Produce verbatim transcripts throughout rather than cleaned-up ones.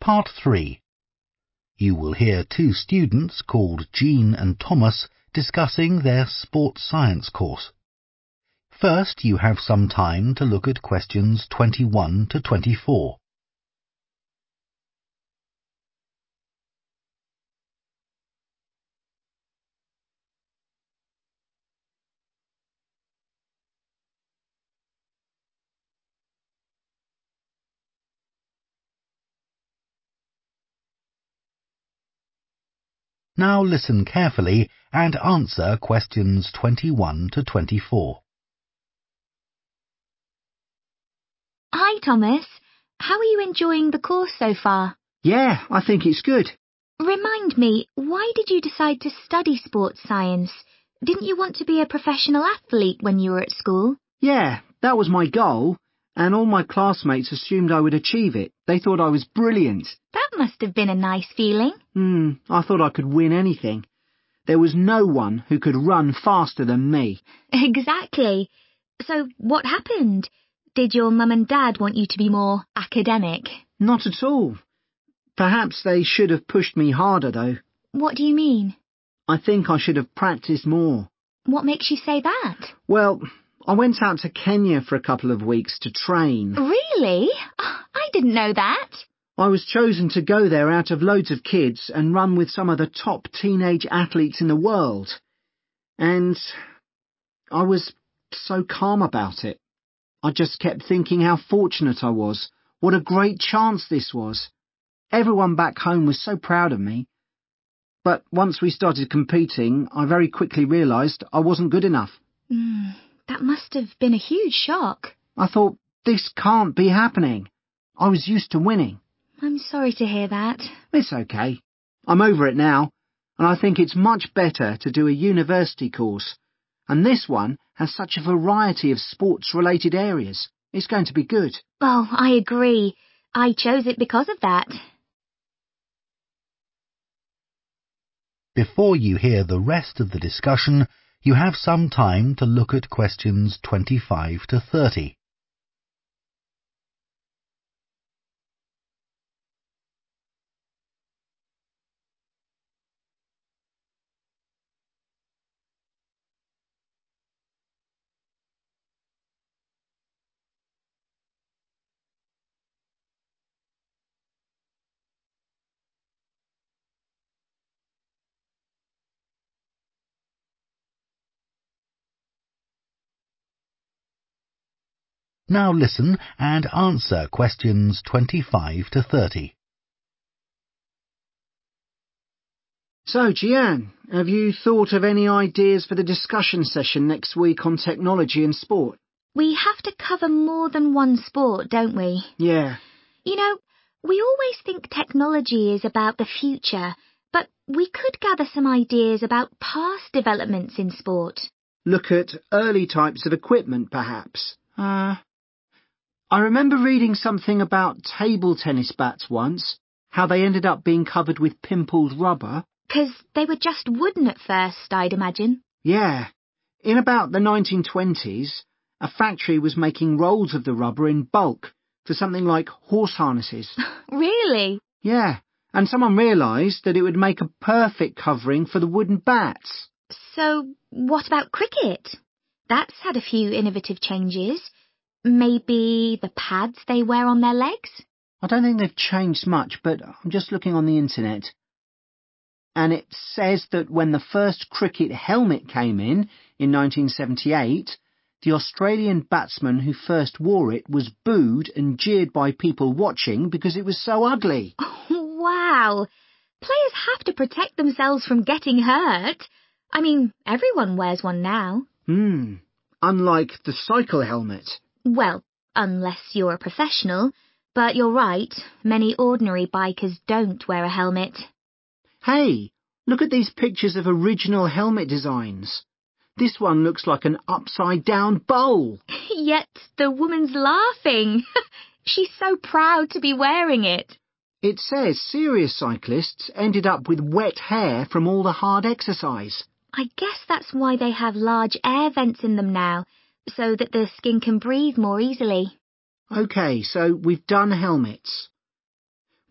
Part three. You will hear two students called Jean and Thomas discussing their sports science course. First, you have some time to look at questions twenty-one to twenty-four. Now listen carefully and answer questions twenty-one to twenty-four. Hi, Thomas. How are you enjoying the course so far? Yeah, I think it's good. Remind me, why did you decide to study sports science? Didn't you want to be a professional athlete when you were at school? Yeah, that was my goal, and all my classmates assumed I would achieve it. They thought I was brilliant. That must have been a nice feeling. Hmm, I thought I could win anything. There was no one who could run faster than me. Exactly. So what happened? Did your mum and dad want you to be more academic? Not at all. Perhaps they should have pushed me harder, though. What do you mean? I think I should have practiced more. What makes you say that? Well, I went out to Kenya for a couple of weeks to train. Really? I didn't know that. I was chosen to go there out of loads of kids and run with some of the top teenage athletes in the world. And I was so calm about it. I just kept thinking how fortunate I was. What a great chance this was. Everyone back home was so proud of me. But once we started competing, I very quickly realised I wasn't good enough. Mm, that must have been a huge shock. I thought, this can't be happening. I was used to winning. I'm sorry to hear that. It's okay. I'm over it now, and I think it's much better to do a university course. And this one has such a variety of sports-related areas. It's going to be good. Oh, I agree. I chose it because of that. Before you hear the rest of the discussion, you have some time to look at questions twenty-five to thirty. Now listen and answer questions twenty-five to thirty. So, Jeanne, have you thought of any ideas for the discussion session next week on technology and sport? We have to cover more than one sport, don't we? Yeah. You know, we always think technology is about the future, but we could gather some ideas about past developments in sport. Look at early types of equipment, perhaps. Uh, I remember reading something about table tennis bats once, how they ended up being covered with pimpled rubber. 'Cause they were just wooden at first, I'd imagine. Yeah. In about the nineteen twenties, a factory was making rolls of the rubber in bulk for something like horse harnesses. Really? Yeah, and someone realised that it would make a perfect covering for the wooden bats. So, what about cricket? That's had a few innovative changes. Maybe the pads they wear on their legs? I don't think they've changed much, but I'm just looking on the internet. And it says that when the first cricket helmet came in, in nineteen seventy-eight, the Australian batsman who first wore it was booed and jeered by people watching because it was so ugly. Oh, wow. Players have to protect themselves from getting hurt. I mean, everyone wears one now. Hmm. Unlike the cycle helmet. Well, unless you're a professional. But you're right, many ordinary bikers don't wear a helmet. Hey, look at these pictures of original helmet designs. This one looks like an upside-down bowl. Yet the woman's laughing. She's so proud to be wearing it. It says serious cyclists ended up with wet hair from all the hard exercise. I guess that's why they have large air vents in them now, so that the skin can breathe more easily. OK, so we've done helmets.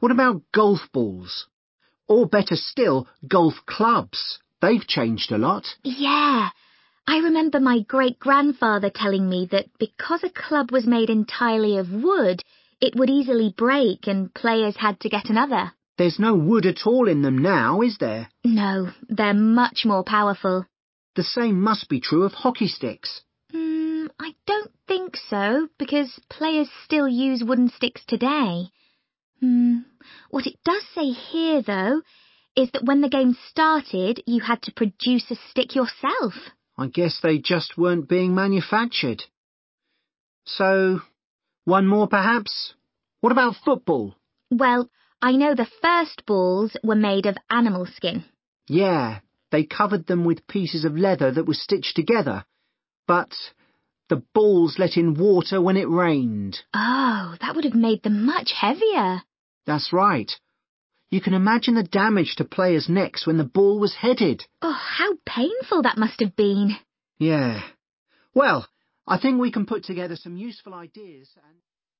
What about golf balls? Or better still, golf clubs. They've changed a lot. Yeah. I remember my great-grandfather telling me that because a club was made entirely of wood, it would easily break and players had to get another. There's no wood at all in them now, is there? No, they're much more powerful. The same must be true of hockey sticks. Hmm, I don't think so, because players still use wooden sticks today. Hmm, what it does say here, though, is that when the game started, you had to produce a stick yourself. I guess they just weren't being manufactured. So, one more perhaps? What about football? Well, I know the first balls were made of animal skin. Yeah, they covered them with pieces of leather that were stitched together. But the balls let in water when it rained. Oh, that would have made them much heavier. That's right. You can imagine the damage to players' necks when the ball was headed. Oh, how painful that must have been. Yeah. Well, I think we can put together some useful ideas and...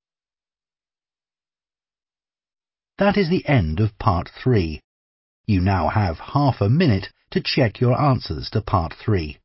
That is the end of part three. You now have half a minute to check your answers to part three.